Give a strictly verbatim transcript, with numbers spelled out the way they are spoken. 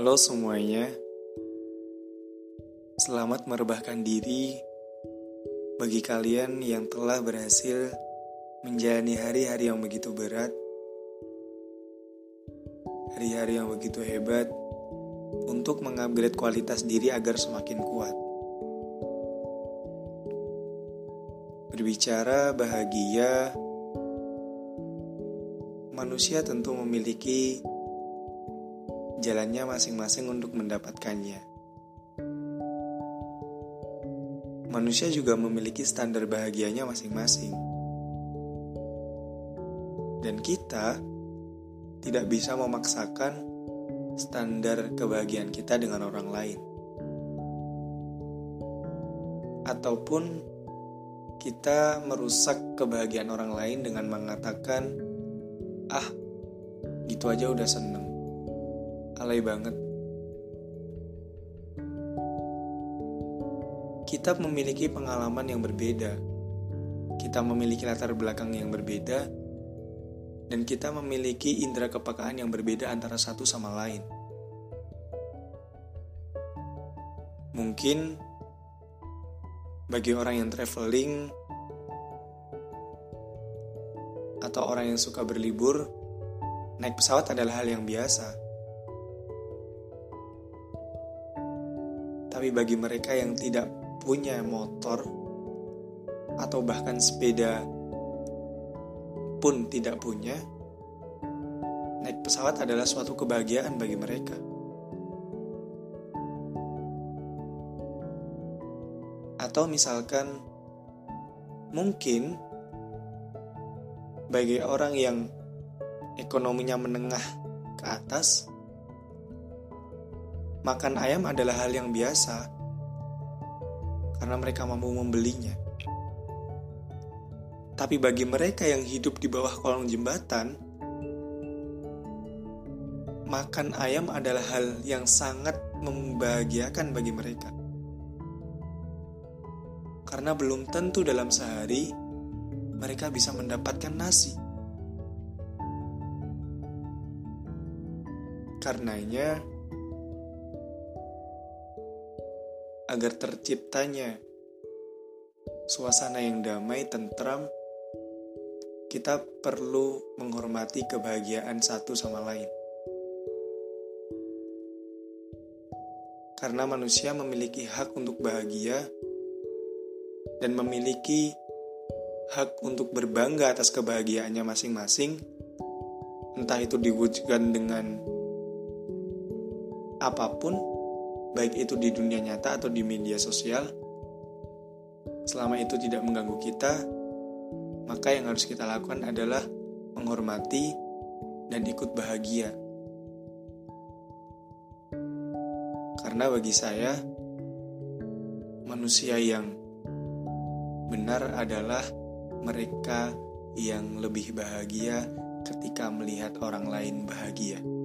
Halo semuanya, selamat merebahkan diri bagi kalian yang telah berhasil menjalani hari-hari yang begitu berat, hari-hari yang begitu hebat untuk mengupgrade kualitas diri agar semakin kuat. Berbicara bahagia, manusia tentu memiliki jalannya masing-masing untuk mendapatkannya. Manusia juga memiliki standar bahagianya masing-masing. Dan kita tidak bisa memaksakan standar kebahagiaan kita dengan orang lain. Ataupun kita merusak kebahagiaan orang lain dengan mengatakan, ah, gitu aja udah seneng. Alay banget. Kita memiliki pengalaman yang berbeda. Kita memiliki latar belakang yang berbeda. Dan kita memiliki indera kepekaan yang berbeda antara satu sama lain. Mungkin bagi orang yang traveling atau orang yang suka berlibur, naik pesawat adalah hal yang biasa. Tapi bagi mereka yang tidak punya motor atau bahkan sepeda pun tidak punya, naik pesawat adalah suatu kebahagiaan bagi mereka. Atau misalkan mungkin bagi orang yang ekonominya menengah ke atas, makan ayam adalah hal yang biasa karena mereka mampu membelinya. Tapi bagi mereka yang hidup di bawah kolong jembatan, makan ayam adalah hal yang sangat membahagiakan bagi mereka. Karena belum tentu dalam sehari mereka bisa mendapatkan nasi. Karenanya, agar terciptanya suasana yang damai, tentram, kita perlu menghormati kebahagiaan satu sama lain. Karena manusia memiliki hak untuk bahagia dan memiliki hak untuk berbangga atas kebahagiaannya masing-masing, entah itu diwujudkan dengan apapun, baik itu di dunia nyata atau di media sosial. Selama itu tidak mengganggu kita, maka yang harus kita lakukan adalah menghormati dan ikut bahagia. Karena bagi saya, manusia yang benar adalah mereka yang lebih bahagia ketika melihat orang lain bahagia.